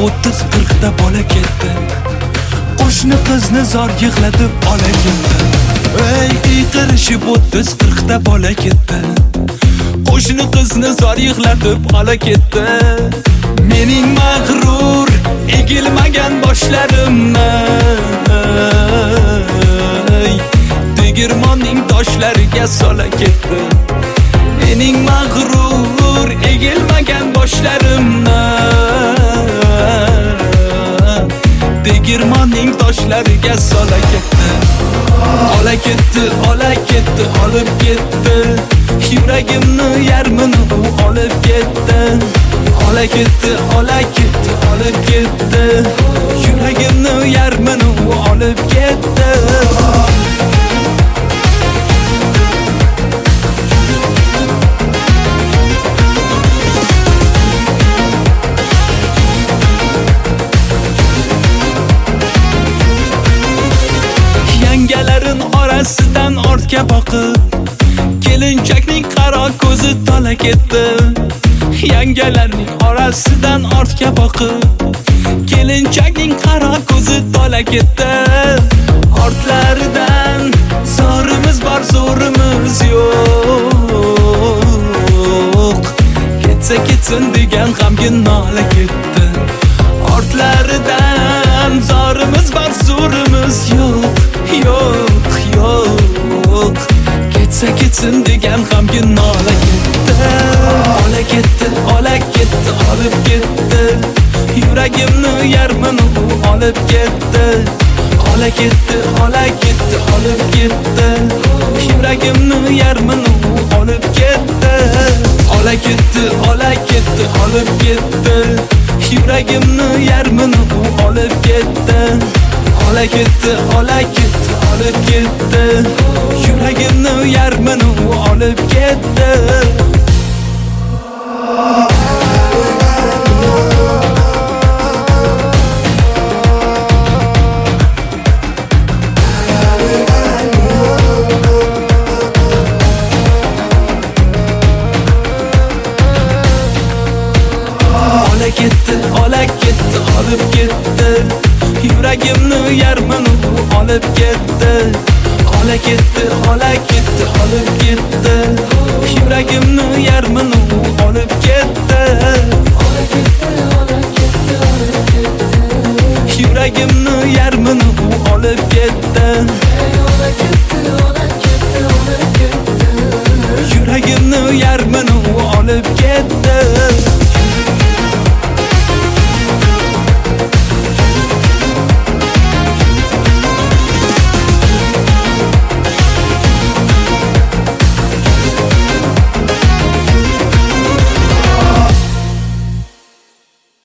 30-40 ta bola ketdi. Qo'shni qizni zor yig'latib ola ketdi. Ey, qiyqirishib 30-40 ta bola ketdi. Qo'shni qizni zor yig'latib ola ketdi. Mening mag'rur egilmagan boshlarimni tegirmonning toshlariga sola ketdi. Mening mag'rur egilmagan boshlarimni tegirmonning toshlariga sola ketdi. Ola ketdi, ola ketdi, olib ketdi. Yuragimni yarmini u olib ketdi. Ola ketdi, ola ketdi, olib ketdi. Yuragimni yarmini u olib ketdi. Yangalarin orasidan ortga boqib, kelinchakning qaro ko'zi tola ketdi. Yangalarning orasidan ortga boqib, kelinchakning qaro ko'zi tola ketdi. Ortlaridan zorimiz bor, zo'rimiz yo'q. Ketsa ketsin degan g'amgin nola ketdi. Ortlaridan zorimiz bor, zo'rimiz yo'q. Yo'q, yo'q. Ketsa ketsin degan g'amgin nola ketdi. Ola ketdi, ola ketdi, olib ketdi. Yuragimni yarmini u olib ketdi. Ola ketdi, ola ketdi, olib ketdi. Yuragimni yarmini u olib ketdi. Ola ketdi, ola ketdi, olib ketdi. Yuragimni yarmini u olib ketdi. Ola ketdi, ola ketdi, olib ketdi. Yuragimni yarmini u olib ketdi. Ola ketdi, ola ketdi, olib ketdi. Yuragimni yarmini u olib ketdi. Ola ketdi, ola ketdi, olib ketdi. Yuragimni yarmini u olib ketdi. Ola ketdi, ola ketdi, olib ketdi. Yuragimni yarmini u olib ketdi.